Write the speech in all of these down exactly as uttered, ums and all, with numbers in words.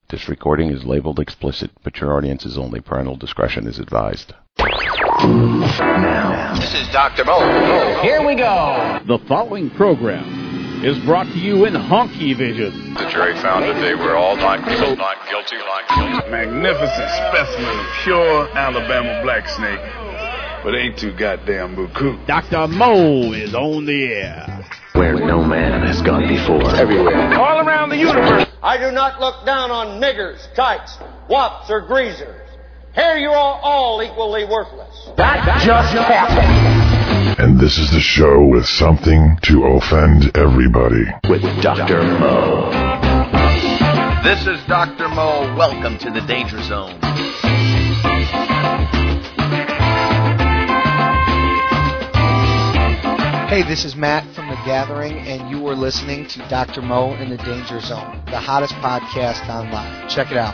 This recording is labeled explicit, but your audience is only. Parental discretion is advised. Now, this is Doctor Mo. Here we go. The following program is brought to you in honky vision. The jury found that they were all not guilty, not guilty, not guilty. Magnificent specimen of pure Alabama black snake, but ain't too goddamn buku. Doctor Mo is on the air. Where no man has gone before. Everywhere. All around the universe. I do not look down on niggers, types, wops, or greasers. Here you are all equally worthless. That just happened. And this is the show with something to offend everybody. With Doctor Mo. This is Doctor Mo. Welcome to the Danger Zone. Hey, this is Matt from The Gathering, and you are listening to Doctor Mo in the Danger Zone, the hottest podcast online. Check it out.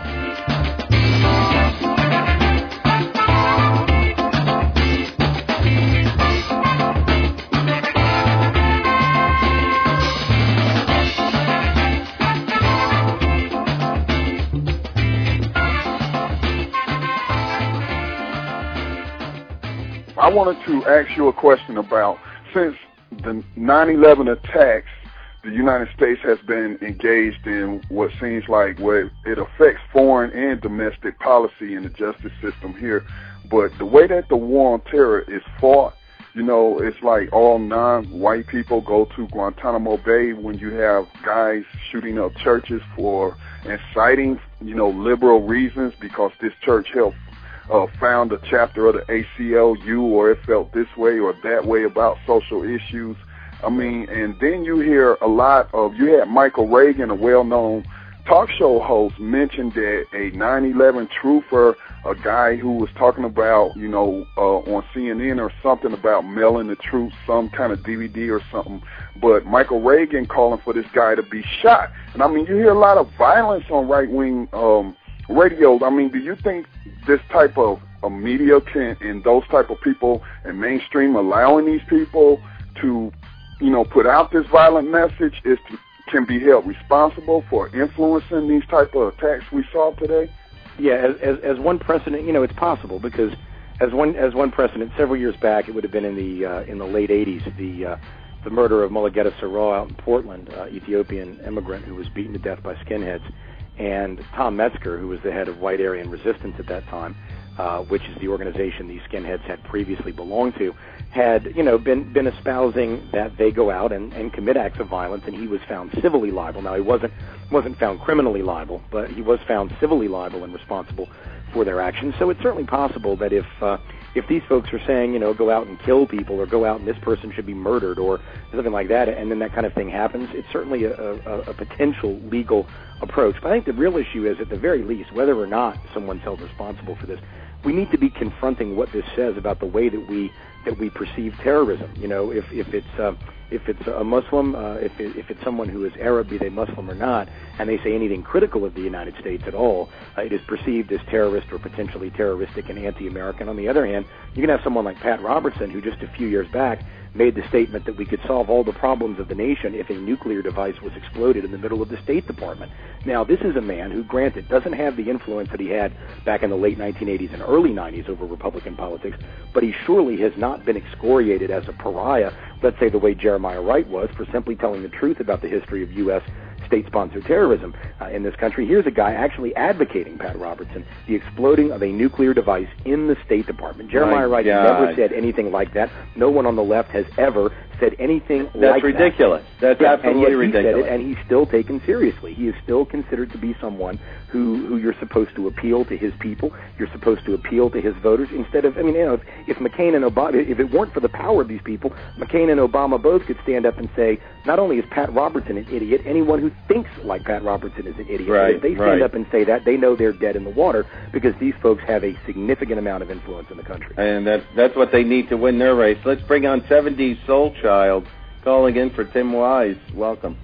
I wanted to ask you a question about, since the nine eleven attacks, the United States has been engaged in what seems like where it affects foreign and domestic policy in the justice system here. But the way that the war on terror is fought, you know, it's like all non-white people go to Guantanamo Bay when you have guys shooting up churches for inciting, you know, liberal reasons because this church helped Uh, found a chapter of the A C L U, or it felt this way or that way about social issues. I mean, and then you hear a lot of, you had Michael Reagan, a well-known talk show host, mention that a nine eleven truther, a guy who was talking about, you know, uh, on C N N or something about mailing the truth, some kind of D V D or something, but Michael Reagan calling for this guy to be shot. And I mean, you hear a lot of violence on right-wing um radio. I mean, do you think this type of, of media can, and those type of people and mainstream allowing these people to, you know, put out this violent message is to, can be held responsible for influencing these type of attacks we saw today? Yeah, as, as, as one precedent, you know, it's possible because as one as one precedent, several years back, it would have been in the uh, in the late eighties, the uh, the murder of Mulugeta Seraw out in Portland, uh, Ethiopian immigrant who was beaten to death by skinheads. And Tom Metzger, who was the head of White Aryan Resistance at that time, uh, which is the organization these skinheads had previously belonged to, had, you know, been been espousing that they go out and, and commit acts of violence, and he was found civilly liable. Now, he wasn't wasn't found criminally liable, but he was found civilly liable and responsible for their actions. So it's certainly possible that if uh, if these folks are saying, you know, go out and kill people, or go out and this person should be murdered, or something like that, and then that kind of thing happens, it's certainly a, a, a potential legal approach. But I think the real issue is, at the very least, whether or not someone's held responsible for this, we need to be confronting what this says about the way that we that we perceive terrorism. You know, if if it's uh, if it's a Muslim, uh, if it, if it's someone who is Arab, be they Muslim or not, and they say anything critical of the United States at all, uh, it is perceived as terrorist or potentially terroristic and anti-American. On the other hand, you can have someone like Pat Robertson, who just a few years back made the statement that we could solve all the problems of the nation if a nuclear device was exploded in the middle of the State Department. Now, this is a man who, granted, doesn't have the influence that he had back in the late nineteen eighties and early nineties over Republican politics, but he surely has not been excoriated as a pariah, let's say the way Jeremiah Wright was, for simply telling the truth about the history of U S state-sponsored terrorism uh, in this country. Here's a guy actually advocating, Pat Robertson, the exploding of a nuclear device in the State Department. Jeremiah Wright never said anything like that. No one on the left has ever said anything That's like ridiculous. that. That's yeah, absolutely and yet he ridiculous. Said it, and he's still taken seriously. He is still considered to be someone who, who you're supposed to appeal to his people. You're supposed to appeal to his voters instead of, I mean, you know, if, if McCain and Obama, if it weren't for the power of these people, McCain and Obama both could stand up and say, not only is Pat Robertson an idiot, anyone who thinks like Pat Robertson is an idiot. Right, if they stand right. up and say that, they know they're dead in the water, because these folks have a significant amount of influence in the country. And that's, that's what they need to win their race. Let's bring on seventies Soul Child, calling in for Tim Wise. Welcome.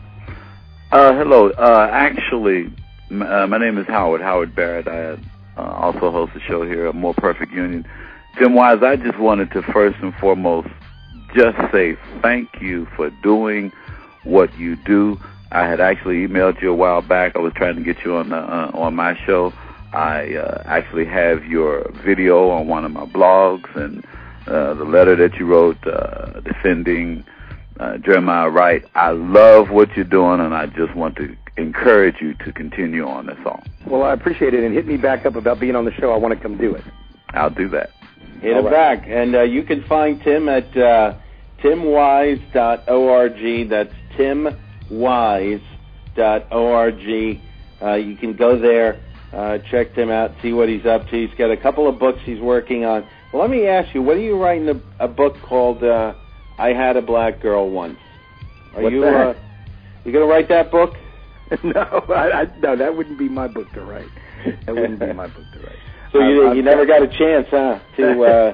Uh, hello. Uh, actually, m- uh, my name is Howard, Howard Barrett. I uh, also host a show here, More Perfect Union. Tim Wise, I just wanted to first and foremost just say thank you for doing what you do. I had actually emailed you a while back. I was trying to get you on the, uh, on my show. I uh, actually have your video on one of my blogs, and uh, the letter that you wrote uh, defending uh, Jeremiah Wright. I love what you're doing, and I just want to encourage you to continue on. That's all. Well, I appreciate it, and hit me back up about being on the show. I want to come do it. I'll do that. Hit it back, and uh, you can find Tim at uh, tim wise dot org. That's tim wise dot org. Uh, you can go there, uh, check Tim out, see what he's up to. He's got a couple of books he's working on. Well, let me ask you, what are you writing a, a book called uh, I Had a Black Girl Once? Are What's you that? Uh, you going to write that book? no, I, I, no, that wouldn't be my book to write. That wouldn't be my book to write. So you um, you never got a chance, huh, to uh,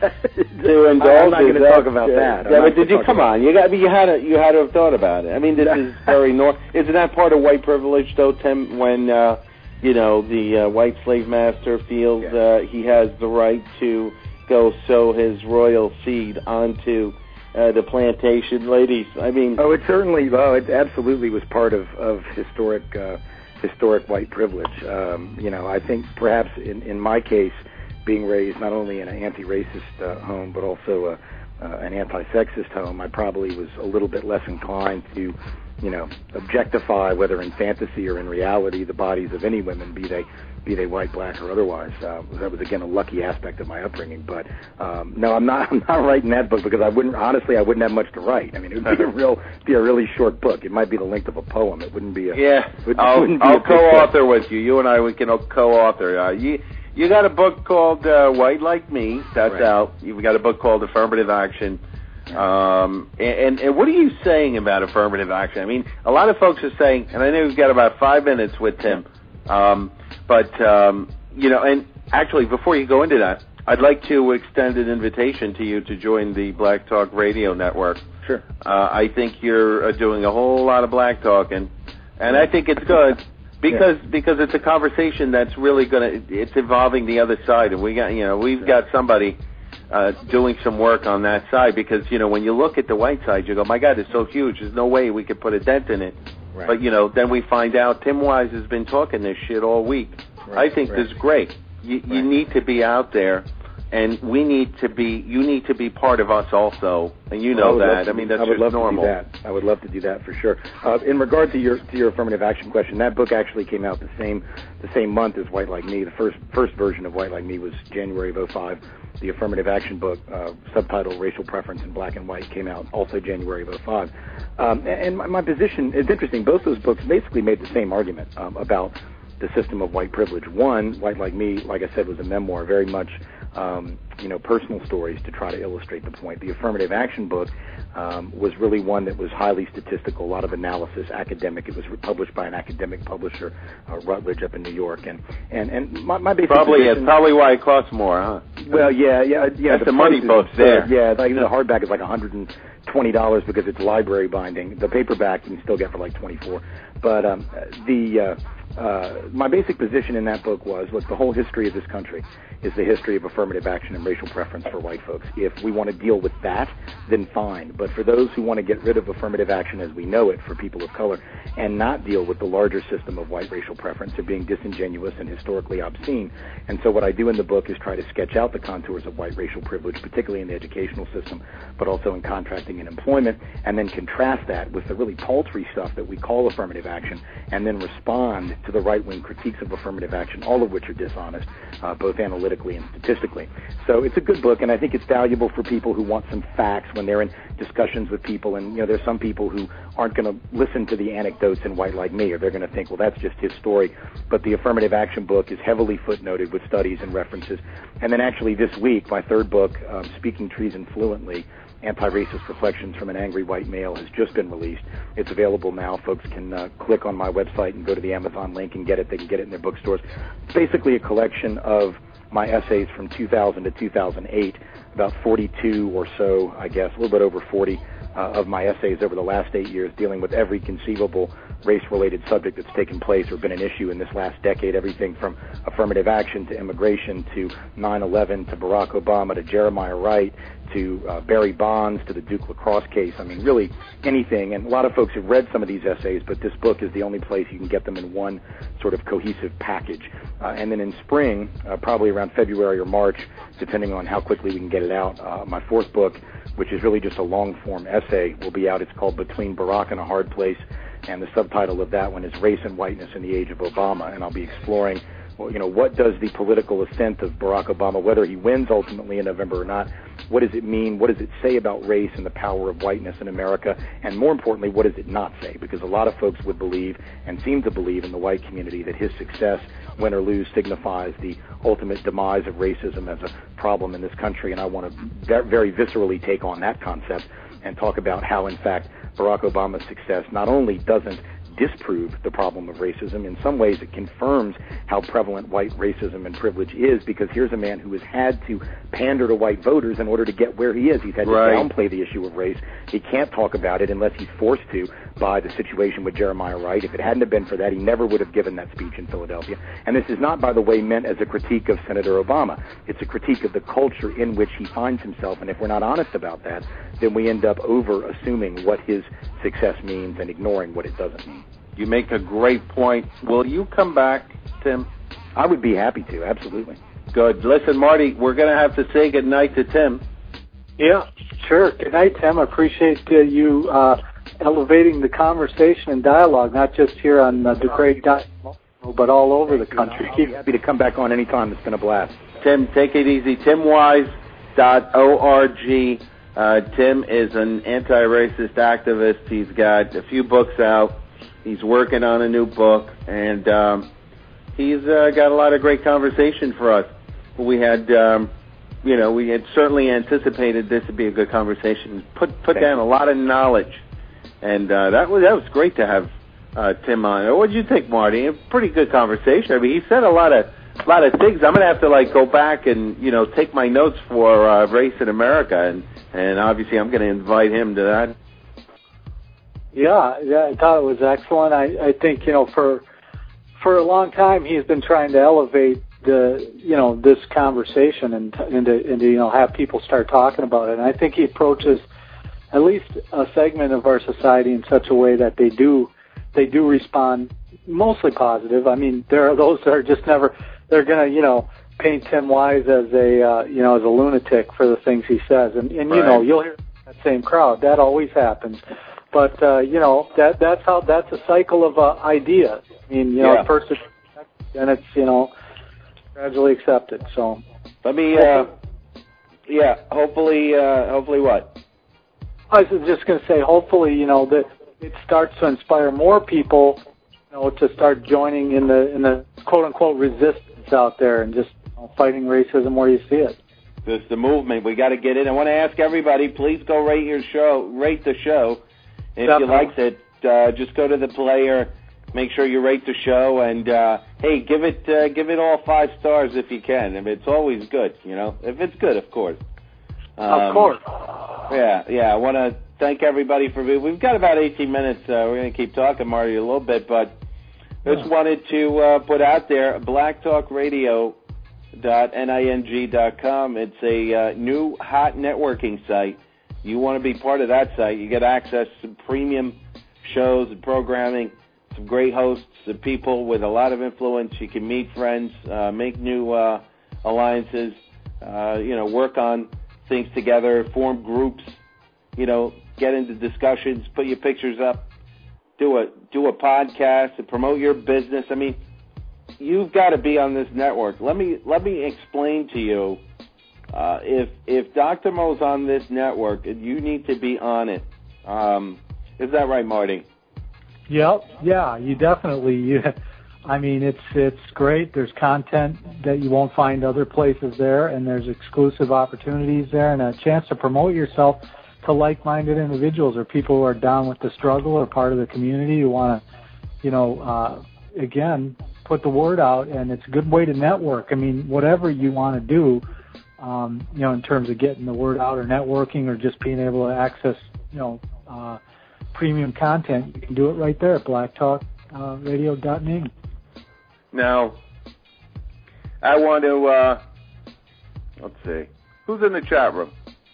to indulge? I'm not going to talk about uh, that. I'm Yeah, not but did you talk come about on? You got you had to, you had to have thought about it. I mean, this is very normal. Isn't that part of white privilege, though, Tim? When uh, you know the uh, white slave master feels Yeah. uh, he has the right to go sow his royal seed onto uh, the plantation, ladies. I mean, Oh, it certainly, oh, it absolutely was part of of historic uh, historic white privilege. Um, you know, I think perhaps in in my case, being raised not only in an anti-racist uh, home but also a, uh, an anti-sexist home, I probably was a little bit less inclined to, you know, objectify, whether in fantasy or in reality, the bodies of any women, be they be they white, black, or otherwise. Uh, that was again a lucky aspect of my upbringing. But um, no, I'm not. I'm not writing that book because I wouldn't. Honestly, I wouldn't have much to write. I mean, it would be a real, be a really short book. It might be the length of a poem. It wouldn't be a. yeah, It I'll, wouldn't be I'll a big co-author book. with you. You and I, we can co-author. Uh, you you got a book called uh, White Like Me. That's Right. out. You've got a book called Affirmative Action. Um, and, and what are you saying about affirmative action? I mean, a lot of folks are saying, and I know we've got about five minutes with Tim, um, but, um, you know, and actually, before you go into that, I'd like to extend an invitation to you to join the Black Talk Radio Network. Sure. Uh, I think you're uh, doing a whole lot of black talking, and I think it's good because yeah. because it's a conversation that's really going to, it's involving the other side, and we got, you know, we've got somebody Uh, doing some work on that side because, you know, when you look at the white side, you go, my God, it's so huge. There's no way we could put a dent in it. Right. But, you know, then we find out Tim Wise has been talking this shit all week. Right. I think right. this is great. You, right. you need to be out there, and we need to be, you need to be part of us also. And you know I that. I mean, do, that's I would just love normal. To do that. I would love to do that for sure. Uh, in regard to your to your affirmative action question, that book actually came out the same the same month as White Like Me. The first first version of White Like Me was January of oh five. The affirmative action book, uh, subtitled Racial Preference in Black and White, came out also January of oh five. Um, and and my, my position is interesting. Both those books basically made the same argument um, about the system of white privilege. One, White Like Me, like I said, was a memoir, very much um, you know, personal stories to try to illustrate the point. The affirmative action book um, was really one that was highly statistical, a lot of analysis, academic. It was published by an academic publisher, uh, Routledge, up in New York. And and, and my, my basic Probably, position, it's probably why it costs more, huh? Well, yeah, yeah, yeah. That's the the money price is post absurd. there. Yeah, like the hardback is like one hundred twenty dollars because it's library binding. The paperback you can still get for like twenty-four. But um, the uh, uh, my basic position in that book was, look, the whole history of this country is the history of affirmative action and racial preference for white folks. If we want to deal with that, then fine. But for those who want to get rid of affirmative action as we know it for people of color and not deal with the larger system of white racial preference, they're being disingenuous and historically obscene. And so what I do in the book is try to sketch out the contours of white racial privilege, particularly in the educational system, but also in contracting and employment, and then contrast that with the really paltry stuff that we call affirmative action, and then respond to the right-wing critiques of affirmative action, all of which are dishonest, uh, both analytically and statistically. So it's a good book, and I think it's valuable for people who want some facts when they're in discussions with people. And, you know, there's some people who aren't going to listen to the anecdotes in White Like Me, or they're going to think, well, that's just his story. But the affirmative action book is heavily footnoted with studies and references. And then actually this week, my third book, um, Speaking Treason Fluently, Anti-Racist Reflections from an Angry White Male, has just been released. It's available now. Folks can uh, click on my website and go to the Amazon link and get it. They can get it in their bookstores. It's basically a collection of my essays from two thousand to two thousand eight, about forty-two or so, I guess, a little bit over forty uh, of my essays over the last eight years, dealing with every conceivable race-related subject that's taken place or been an issue in this last decade, everything from affirmative action to immigration to nine eleven to Barack Obama to Jeremiah Wright to uh, Barry Bonds to the Duke lacrosse case. I mean, really anything. And a lot of folks have read some of these essays, but this book is the only place you can get them in one sort of cohesive package. Uh, and then in spring, uh, probably around February or March, depending on how quickly we can get it out, uh, my fourth book, which is really just a long-form essay, will be out. It's called Between Barack and a Hard Place, and the subtitle of that one is Race and Whiteness in the Age of Obama, and I'll be exploring, well, you know, what does the political ascent of Barack Obama, whether he wins ultimately in November or not, what does it mean? What does it say about race and the power of whiteness in America? And more importantly, what does it not say? Because a lot of folks would believe and seem to believe in the white community that his success, win or lose, signifies the ultimate demise of racism as a problem in this country. And I want to very viscerally take on that concept and talk about how, in fact, Barack Obama's success not only doesn't disprove the problem of racism, in some ways it confirms how prevalent white racism and privilege is, because here's a man who has had to pander to white voters in order to get where he is. He's had right. to downplay the issue of race. He can't talk about it unless he's forced to by the situation with Jeremiah Wright. If it hadn't have been for that, he never would have given that speech in Philadelphia. And this is not, by the way, meant as a critique of Senator Obama. It's a critique of the culture in which he finds himself, and if we're not honest about that, then we end up over-assuming what his success means and ignoring what it doesn't mean. You make a great point. Will you come back, Tim? I would be happy to, absolutely. Good. Listen, Marty, we're going to have to say goodnight to Tim. Yeah, sure. Good night, Tim. I appreciate uh, you uh, elevating the conversation and dialogue, not just here on uh, the great dot but all over the country. Keep happy to come back on anytime. It's been a blast. Tim, take it easy. Tim Wise dot org. Uh, Tim is an anti-racist activist. He's got a few books out. He's working on a new book, and um, he's uh, got a lot of great conversation for us. We had, um, you know, we had certainly anticipated this to be a good conversation. Put put Thank down you. a lot of knowledge, and uh, that was that was great to have uh, Tim on. What did you think, Marty? A pretty good conversation. I mean, he said a lot of a lot of things. I'm gonna have to like go back and you know take my notes for uh, Race in America, and and obviously I'm gonna invite him to that. Yeah, yeah, I thought it was excellent. I, I think, you know, for for a long time he's been trying to elevate the, you know, this conversation and and to, and to, you know, have people start talking about it. And I think he approaches at least a segment of our society in such a way that they do they do respond mostly positive. I mean, there are those that are just never they're gonna, you know, paint Tim Wise as a uh, you know as a lunatic for the things he says, and and you right. know you'll hear that same crowd. That always happens. But, uh, you know, that that's how that's a cycle of uh, ideas. I mean, you know, yeah. first it's then it's, you know, gradually accepted. So let me, uh, yeah, hopefully, uh, hopefully what? I was just going to say, hopefully, you know, that it starts to inspire more people, you know, to start joining in the in the quote unquote resistance out there and just you know, fighting racism where you see it. This the movement. We got to get in. I want to ask everybody, please go rate your show, rate the show. If Definitely. you liked it, uh, just go to the player, make sure you rate the show, and uh, hey, give it uh, give it all five stars if you can. I mean, it's always good, you know. If it's good, of course. Um, of course. Yeah, yeah. I want to thank everybody for. We've got about eighteen minutes. Uh, we're going to keep talking, Marty, a little bit, but just yeah. wanted to uh, put out there black talk radio dot ning dot com. It's a uh, new hot networking site. You want to be part of that site, you get access to premium shows and programming, some great hosts, some people with a lot of influence. You can meet friends, uh, make new uh, alliances, uh, you know, work on things together, form groups, you know, get into discussions, put your pictures up, do a do a podcast and promote your business. I mean, you've got to be on this network. Let me let me explain to you. Uh, if if Doctor Mo's on this network, you need to be on it. Um, is that right, Marty? Yep. Yeah, you definitely. You, I mean, it's it's great. There's content that you won't find other places there, and there's exclusive opportunities there, and a chance to promote yourself to like-minded individuals or people who are down with the struggle or part of the community who want to, you know, uh, again, put the word out. And it's a good way to network. I mean, whatever you want to do. Um, you know, in terms of getting the word out or networking or just being able to access, you know, uh, premium content, you can do it right there at black talk radio dot n e. Now, I want to, uh, let's see, who's in the chat room?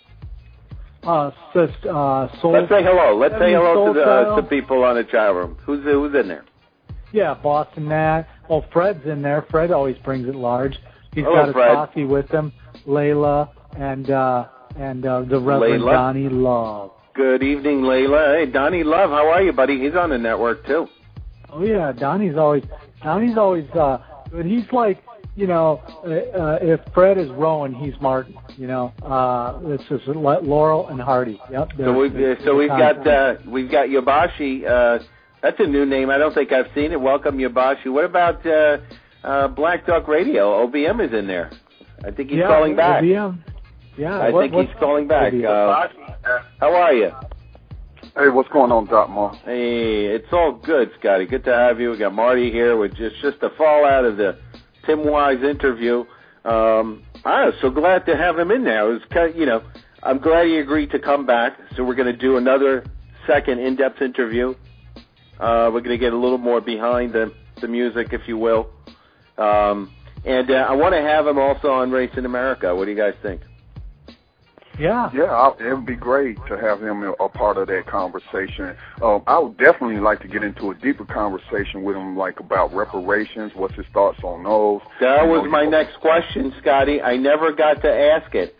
Uh, just, uh, Soul, Let's say hello. Let's say hello to the Soul uh, to people on the chat room. Who's who's in there? Yeah, Boston Nat. Oh, Fred's in there. Fred always brings it large. He's Hello, got his Fred. coffee with him. Layla and uh, and uh, the Reverend Layla. Donnie Love. Good evening, Layla. Hey, Donnie Love, how are you, buddy? He's on the network too. Oh yeah, Donnie's always Donnie's always. Uh, but he's like, you know, uh, uh, if Fred is Rowan, he's Martin. You know, uh, it's just Laurel and Hardy. Yep. So we've uh, so we've got uh, we've got Yabashi. Uh, that's a new name. I don't think I've seen it. Welcome, Yabashi. What about uh, uh, Black Talk Radio? O B M is in there. I think he's yeah, calling back. O B M. Yeah, I what, think he's calling back. Uh, how are you? Hey, what's going on, Doc Mo? Hey, it's all good, Scotty. Good to have you. We got Marty here with just just the fallout of the Tim Wise interview. Um, I was so glad to have him in there. It was kind of, you know, I'm glad he agreed to come back. So we're going to do another second in-depth interview. Uh, we're going to get a little more behind the the music, if you will. Um, and uh, I want to have him also on Race in America. What do you guys think? Yeah. Yeah, I, it would be great to have him a, a part of that conversation. Um, I would definitely like to get into a deeper conversation with him, like about reparations, what's his thoughts on those. That you was know, my next question, Scotty. I never got to ask it.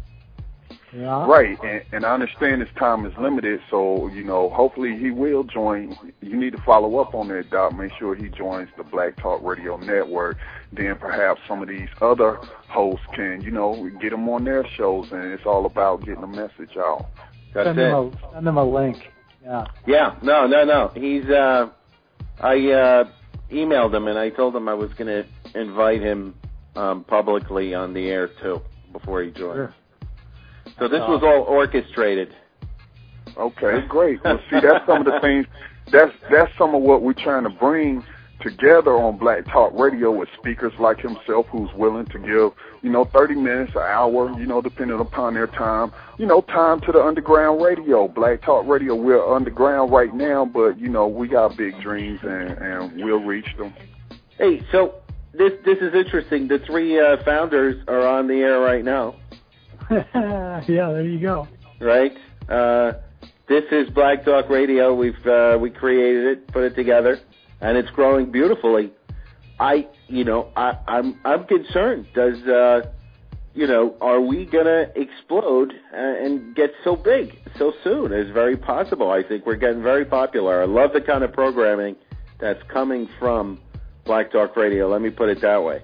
Yeah. Right, and, and I understand his time is limited, so, you know, hopefully he will join. You need to follow up on that, Doc. Make sure he joins the Black Talk Radio Network. Then perhaps some of these other hosts can, you know, get them on their shows, and it's all about getting the message out. That's send it. Them a, send them a link. Yeah. Yeah, no, no, no. He's, uh, I uh, emailed him, and I told him I was going to invite him um, publicly on the air, too, before he joined. Sure. So this was all orchestrated. Okay, great. Well, see, that's some of the things, that's that's some of what we're trying to bring together on Black Talk Radio with speakers like himself who's willing to give, you know, thirty minutes, an hour, you know, depending upon their time, you know, time to the underground radio. Black Talk Radio, we're underground right now, but, you know, we got big dreams and, and we'll reach them. Hey, so this this is interesting. The three uh, founders are on the air right now. Yeah, there you go. Right? Uh, this is Black Talk Radio. We've uh, we created it, put it together, and it's growing beautifully. I, you know, I, I'm I'm concerned. Does uh, you know, are we gonna explode and get so big so soon? It's very possible. I think we're getting very popular. I love the kind of programming that's coming from Black Talk Radio. Let me put it that way.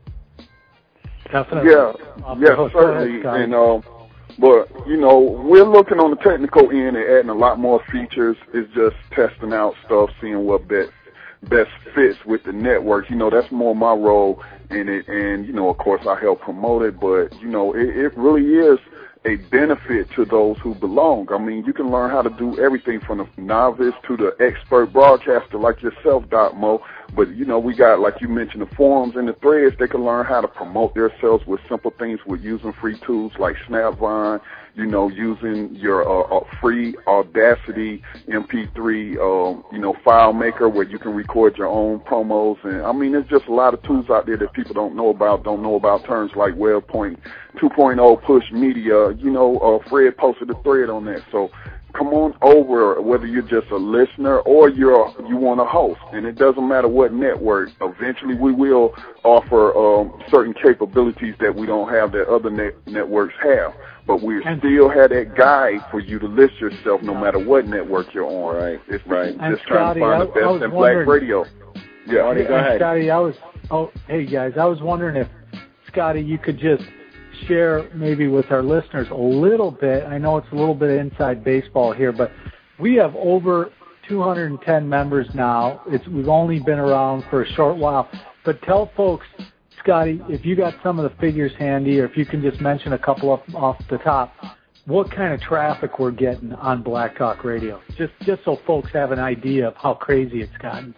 Definitely. Yeah, yeah, certainly. And um, but you know, we're looking on the technical end and adding a lot more features. It's just testing out stuff, seeing what best best fits with the network. You know, that's more my role in it. And you know, of course, I help promote it. But you know, it, it really is a benefit to those who belong. I mean, you can learn how to do everything from the novice to the expert broadcaster like yourself, Doc Mo. But, you know, we got, like you mentioned, the forums and the threads. They can learn how to promote themselves with simple things with using free tools like Snapvine, you know, using your uh, uh, free Audacity M P three, uh, you know, file maker where you can record your own promos. And, I mean, there's just a lot of tools out there that people don't know about, don't know about terms like WebPoint two point oh, Push Media. You know, uh, Fred posted a thread on that. So come on over, whether you're just a listener or you're you want to host, and it doesn't matter what network. Eventually, we will offer um, certain capabilities that we don't have that other net- networks have. But we still have that guide for you to list yourself, no matter what network you're on. Right, it's right. Just trying to find the best in Black radio. Yeah, Marty, go ahead. Scotty, I was. Oh, hey guys, I was wondering if Scotty, you could just share maybe with our listeners a little bit. I know it's a little bit of inside baseball here, but we have over two hundred ten members now. It's we've only been around for a short while, but tell folks, Scotty, if you got some of the figures handy, or if you can just mention a couple off, off the top, what kind of traffic we're getting on Black Talk Radio, just just so folks have an idea of how crazy it's gotten.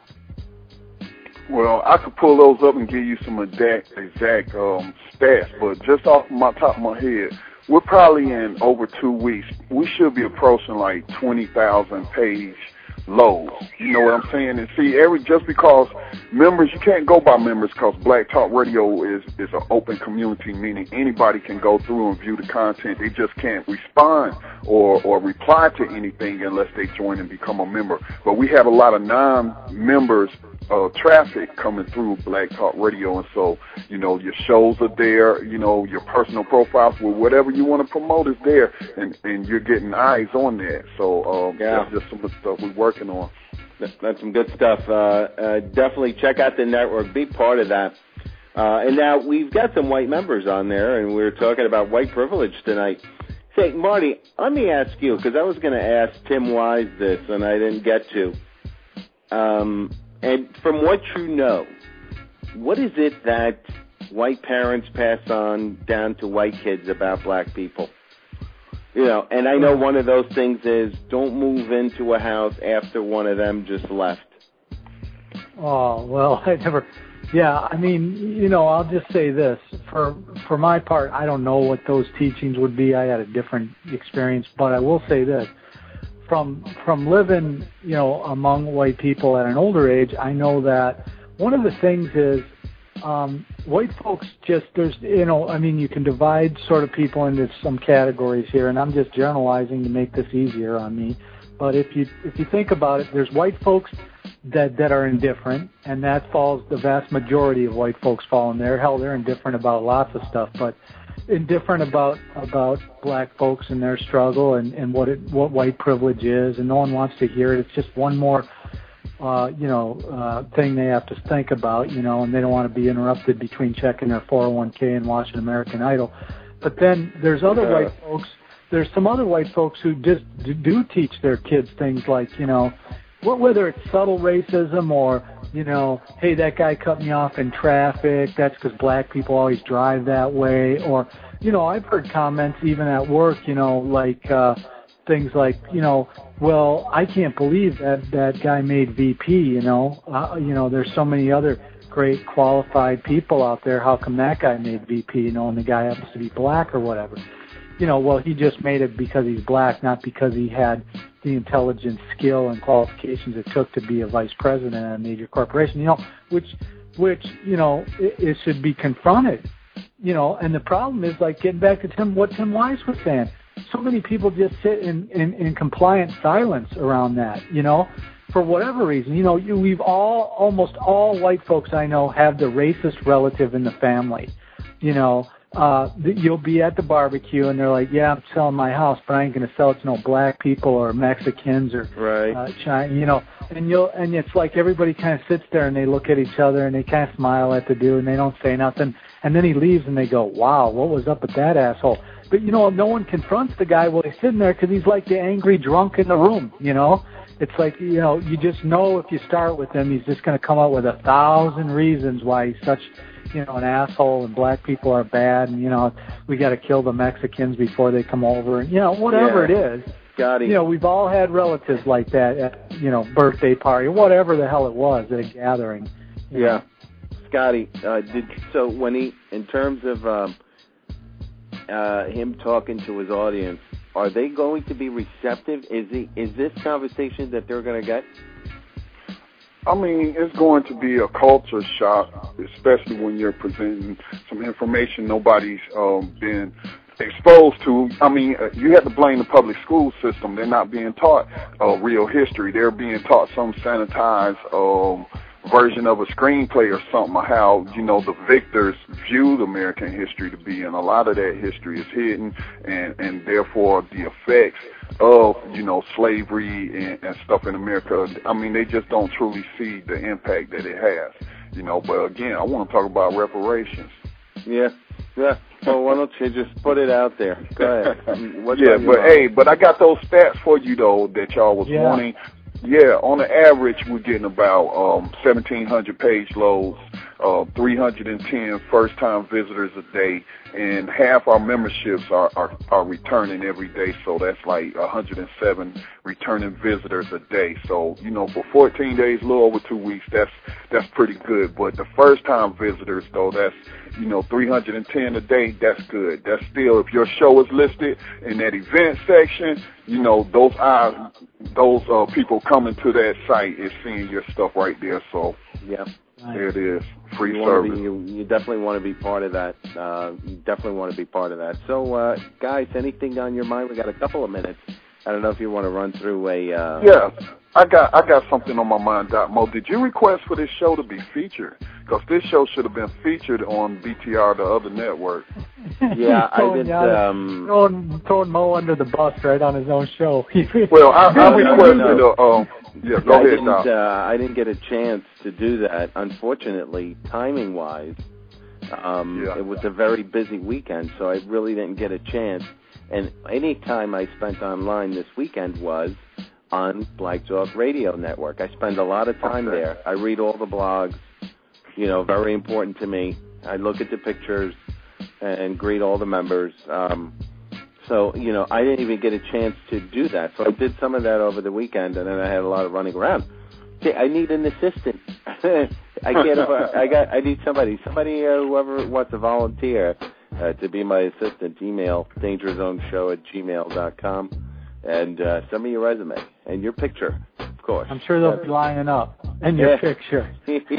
Well, I could pull those up and give you some exact, exact um, stats, but just off my top of my head, we're probably in over two weeks. We should be approaching like twenty thousand page loads. You know what I'm saying? And see, every just because members, you can't go by members because Black Talk Radio is is an open community, meaning anybody can go through and view the content. They just can't respond or or reply to anything unless they join and become a member. But we have a lot of non-members uh, traffic coming through Black Talk Radio, and so, you know, your shows are there, you know, your personal profiles, well, whatever you want to promote is there, and, and you're getting eyes on that. So um, yeah. that's just some of the stuff we're working on. That's some good stuff. Uh, uh, definitely check out the network. Be part of that. Uh, and now we've got some white members on there, and we we're talking about white privilege tonight. Say, Marty, let me ask you, because I was going to ask Tim Wise this, and I didn't get to. Um, and from what you know, what is it that white parents pass on down to white kids about black people? You know, and I know one of those things is don't move into a house after one of them just left. Oh, well, I never, yeah, I mean, you know, I'll just say this. For for my part, I don't know what those teachings would be. I had a different experience, but I will say this. From from living, you know, among white people at an older age, I know that one of the things is um, white folks just, there's, you know, I mean, you can divide sort of people into some categories here, and I'm just generalizing to make this easier on me. But if you if you think about it, there's white folks that that are indifferent, and that falls, the vast majority of white folks fall in there. Hell, they're indifferent about lots of stuff, but indifferent about about black folks and their struggle and, and what it what white privilege is, and no one wants to hear it. It's just one more uh, you know uh, thing they have to think about, you know, and they don't want to be interrupted between checking their four oh one k and watching American Idol. But then there's other yeah. white folks. There's some other white folks who just do teach their kids things like, you know, whether it's subtle racism or, you know, hey, that guy cut me off in traffic, that's because black people always drive that way. Or, you know, I've heard comments even at work, you know, like uh, things like, you know, well, I can't believe that that guy made V P, you know. Uh, you know, there's so many other great qualified people out there. How come that guy made V P, you know, and the guy happens to be black or whatever? You know, well, he just made it because he's black, not because he had the intelligence, skill, and qualifications it took to be a vice president at a major corporation, you know, which, which you know, it, it should be confronted, you know. And the problem is, like, getting back to Tim, what Tim Wise was saying, so many people just sit in, in, in compliant silence around that, you know, for whatever reason. You know, you, we've all, almost all white folks I know have the racist relative in the family, you know. Uh, you'll be at the barbecue and they're like, yeah, I'm selling my house, but I ain't going to sell it to no black people or Mexicans or right. uh, China, you know. And you'll, and it's like everybody kind of sits there and they look at each other and they kind of smile at the dude and they don't say nothing. And then he leaves and they go, wow, what was up with that asshole? But, you know, no one confronts the guy while he's sitting there because he's like the angry drunk in the room, you know. It's like, you know, you just know if you start with him, he's just going to come up with a thousand reasons why he's such, you know, an asshole and black people are bad and, you know, we got to kill the Mexicans before they come over and, you know, whatever yeah. it is. Got it. You know, we've all had relatives like that at, you know, birthday party, whatever the hell it was at a gathering. Yeah. know. Scotty, uh, did so when he, in terms of um, uh, him talking to his audience, are they going to be receptive? Is he, is this conversation that they're going to get? I mean, it's going to be a culture shock, especially when you're presenting some information nobody's um, been exposed to. I mean, uh, you have to blame the public school system. They're not being taught uh, real history. They're being taught some sanitized um, version of a screenplay or something, or how, you know, the victors viewed American history to be, and a lot of that history is hidden, and, and therefore the effects of, you know, slavery and, and stuff in America, I mean, they just don't truly see the impact that it has, you know. But again, I want to talk about reparations. Yeah, yeah. Well, why don't you just put it out there? Go ahead. What's yeah, but hey, but I got those stats for you though that y'all was yeah. wanting. Yeah, on the average, we're getting about um, seventeen hundred page loads uh, three hundred ten first-time visitors a day, and half our memberships are, are, are returning every day, so that's like one hundred seven returning visitors a day. So, you know, for fourteen days, a little over two weeks, that's that's pretty good. But the first-time visitors, though, that's, you know, three hundred ten a day, that's good. That's still, if your show is listed in that event section, you know, those are, those uh, people coming to that site is seeing your stuff right there. So, yeah. There it is. Free you service. Be, you, you definitely want to be part of that. Uh, you definitely want to be part of that. So, uh, guys, anything on your mind? We got a couple of minutes. I don't know if you want to run through a... Uh... Yeah, I got I got something on my mind, Doc Mo. Did you request for this show to be featured? Because this show should have been featured on B T R, the other network. Yeah, I did... Um... Throwing, throwing Mo under the bus right on his own show. Well, I, I requested... No. A, um, yeah, go I ahead, didn't, Doc. Uh, I didn't get a chance to do that, unfortunately, timing-wise. Um, yeah. It was a very busy weekend, so I really didn't get a chance. And any time I spent online this weekend was on Black Talk Radio Network. I spend a lot of time okay. there. I read all the blogs, you know, very important to me. I look at the pictures and greet all the members. Um, so, you know, I didn't even get a chance to do that. So I did some of that over the weekend, and then I had a lot of running around. See, I need an assistant. I can't. I got. I need somebody. Somebody, uh, whoever wants to volunteer uh, to be my assistant. Email danger zone show at gmail dot com and uh, send me your resume and your picture, of course. I'm sure they'll be lining up and your yeah. picture.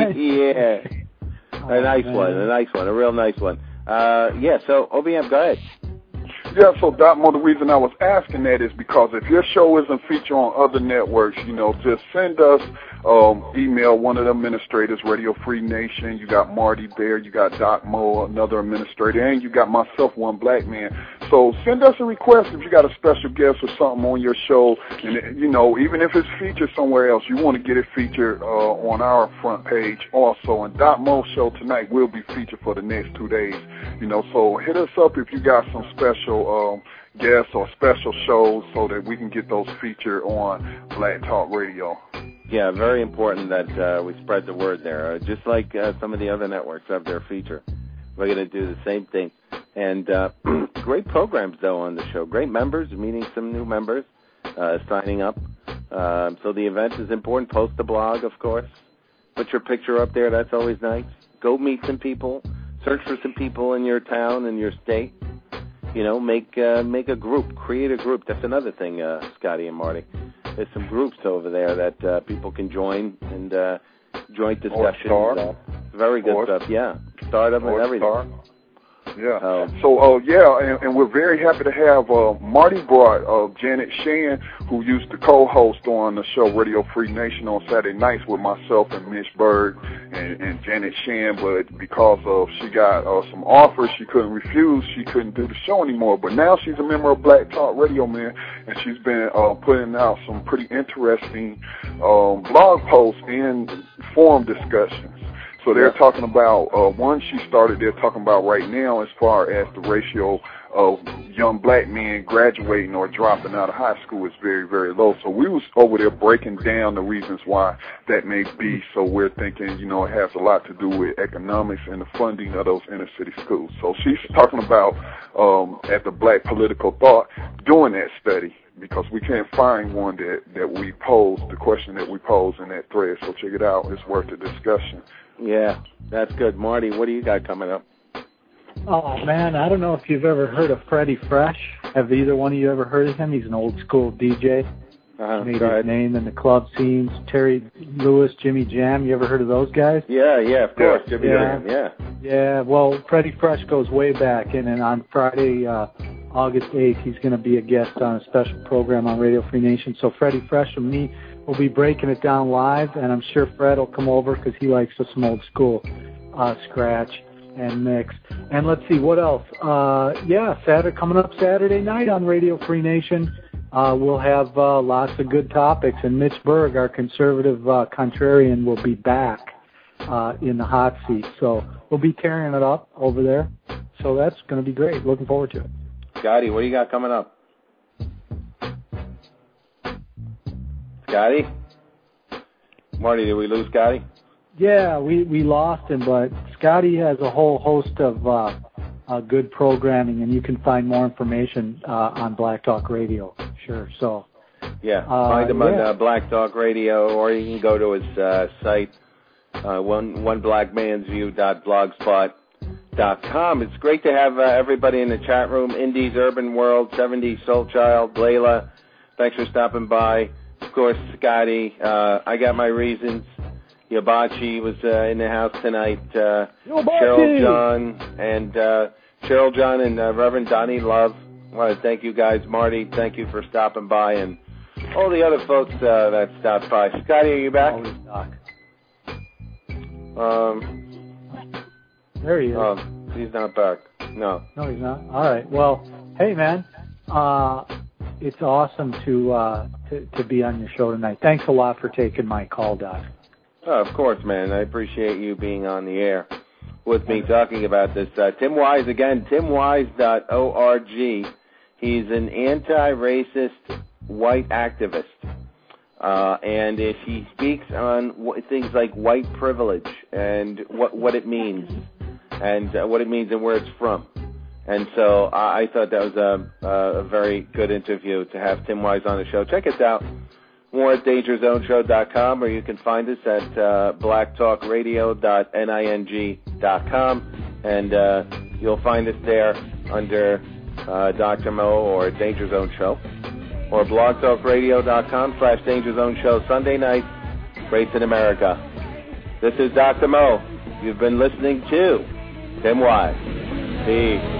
yeah, oh, a nice man. one. A nice one. A real nice one. Uh, yeah. So O B M, go ahead. Yeah, so Doc Mo, the reason I was asking that is because if your show isn't featured on other networks, you know, just send us um, email one of the administrators, Radio Free Nation. You got Marty there, you got Doc Mo, another administrator, and you got myself, one black man. So send us a request if you got a special guest or something on your show, and you know, even if it's featured somewhere else, you want to get it featured uh, on our front page also. And Doc Mo's show tonight will be featured for the next two days. You know, so hit us up if you got some special um, guests or special shows so that we can get those featured on Black Talk Radio. Yeah, very important that uh, we spread the word there. Uh, just like uh, some of the other networks have their feature, we're going to do the same thing. And uh, great programs, though, on the show. Great members, meeting some new members, uh, signing up. Uh, so the event is important. Post the blog, of course. Put your picture up there. That's always nice. Go meet some people. Search for some people in your town and your state. You know, make uh, make a group. Create a group. That's another thing, uh, Scotty and Marty. There's some groups over there that uh, people can join and uh, joint discussions. Uh, very good or, stuff. Yeah, start them and everything. Start. Yeah. Um, so, uh, yeah, and, and we're very happy to have uh, Marty brought uh, Janet Shan, who used to co-host on the show Radio Free Nation on Saturday nights with myself and Mitch Berg and, and Janet Shan, but because of she got uh, some offers she couldn't refuse, she couldn't do the show anymore. But now she's a member of Black Talk Radio, man, and she's been uh, putting out some pretty interesting um, blog posts and forum discussions. So they're talking about, uh, one she started, they're talking about right now as far as the ratio of young black men graduating or dropping out of high school is very, very low. So we was over there breaking down the reasons why that may be. So we're thinking, you know, it has a lot to do with economics and the funding of those inner city schools. So she's talking about, um, at the Black Political Thought, doing that study, because we can't find one that, that we posed, the question that we posed in that thread. So check it out. It's worth the discussion. Yeah, that's good. Marty, what do you got coming up? Oh, man, I don't know if you've ever heard of Freddie Fresh. Have either one of you ever heard of him? He's an old-school D J. Uh-huh. Made his name in the club scenes. Terry Lewis, Jimmy Jam. You ever heard of those guys? Yeah, yeah, of course. Yeah. Jimmy yeah. Jam, yeah. Yeah, well, Freddie Fresh goes way back, and, and on Friday, uh, August eighth, he's going to be a guest on a special program on Radio Free Nation. So Freddie Fresh and me will be breaking it down live, and I'm sure Fred will come over because he likes some old school uh, scratch and mix. And let's see, what else? Uh, yeah, Saturday, coming up Saturday night on Radio Free Nation, uh, we'll have uh, lots of good topics, and Mitch Berg, our conservative uh, contrarian, will be back uh, in the hot seat. So we'll be carrying it up over there. So that's going to be great. Looking forward to it. Scotty, what do you got coming up? Scotty? Marty, did we lose Scotty? Yeah, we, we lost him, but Scotty has a whole host of uh, uh, good programming, and you can find more information uh, on Black Talk Radio. Sure. So. Yeah, uh, find him yeah. on uh, Black Talk Radio, or you can go to his uh, site, uh, one one black man's view dot blogspot dot com. It's great to have uh, everybody in the chat room. Indies, Urban World, seventies Soul Child, Layla. Thanks for stopping by. Of course, Scotty. Uh, I got my reasons. Yabachi was uh, in the house tonight. Uh, Cheryl John and uh, Cheryl John and uh, Reverend Donnie Love. I want to thank you guys. Marty, thank you for stopping by, and all the other folks uh, that stopped by. Scotty, are you back? Um, there he is. Oh, he's not back. No. No, he's not. All right. Well, hey, man. Uh, it's awesome to, uh, to to be on your show tonight. Thanks a lot for taking my call, Doc. Oh, of course, man. I appreciate you being on the air with me talking about this. Uh, Tim Wise, again, tim wise dot org. He's an anti-racist white activist. Uh, and if he speaks on w- things like white privilege and what, what it means and uh, what it means and where it's from. And so I, I thought that was a, a very good interview to have Tim Wise on the show. Check us out. More at danger zone show dot com, or you can find us at uh, black talk radio dot ning dot com, and uh, you'll find us there under uh, Doctor Mo or Danger Zone Show, or blog talk radio dot com slash Danger Zone Show, Sunday night, Race in America. This is Doctor Mo. You've been listening to Tim Wise. Peace.